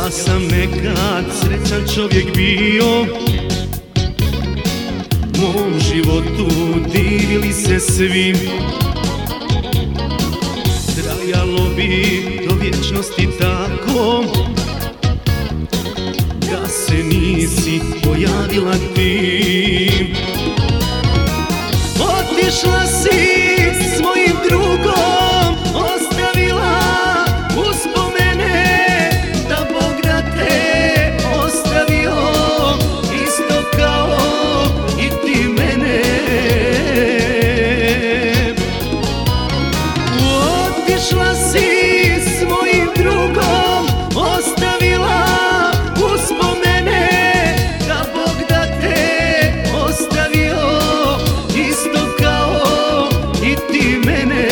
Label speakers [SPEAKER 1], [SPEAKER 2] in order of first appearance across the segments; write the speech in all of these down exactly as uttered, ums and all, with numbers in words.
[SPEAKER 1] Ja sam nekad srećan čovjek bio, mom životu divili se svi. Trajalo bi do vječnosti tako, da se nisi pojavila ti. Otišla si s mojim drugom, ostavila uspomene, da Bog da te ostavio isto kao i ti mene. Otišla si s mojim drugom, ostavila uspomene, da Bog da te ostavio isto kao i ti mene.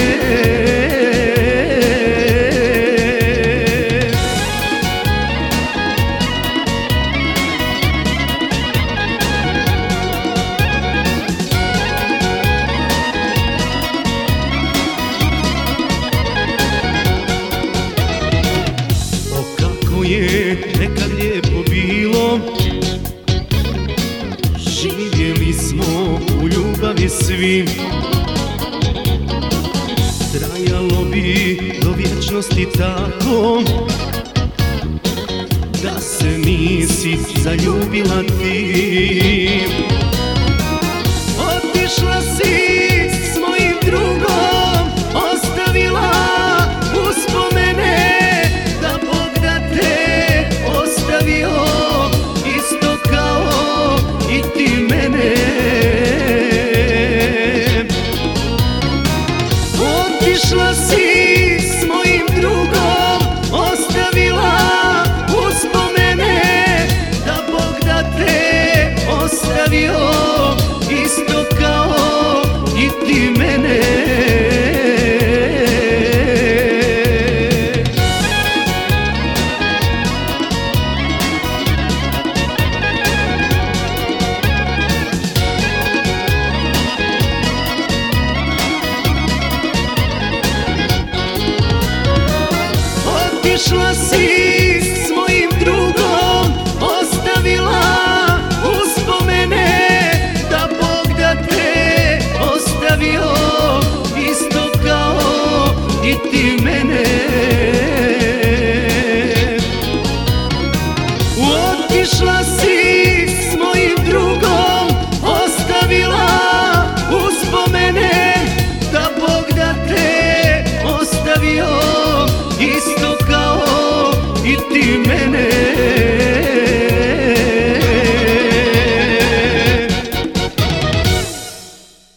[SPEAKER 1] O kako je nekad lijepo bilo, živjeli smo u ljubavi svi. Trajalo bi do vječnosti tako, da se nisi zaljubila ti. Otišla si s mojim drugom, ostavila uspomene, da Bog da te ostavio isto kao i ti mene. Otišla si s mojim drugom, ostavila uspomene, da Bog da te ostavio isto kao i ti mene. Otišla si s mojim drugom, ostavila uspomene, da Bog da te ostavio isto kao i ti mene. Otišla si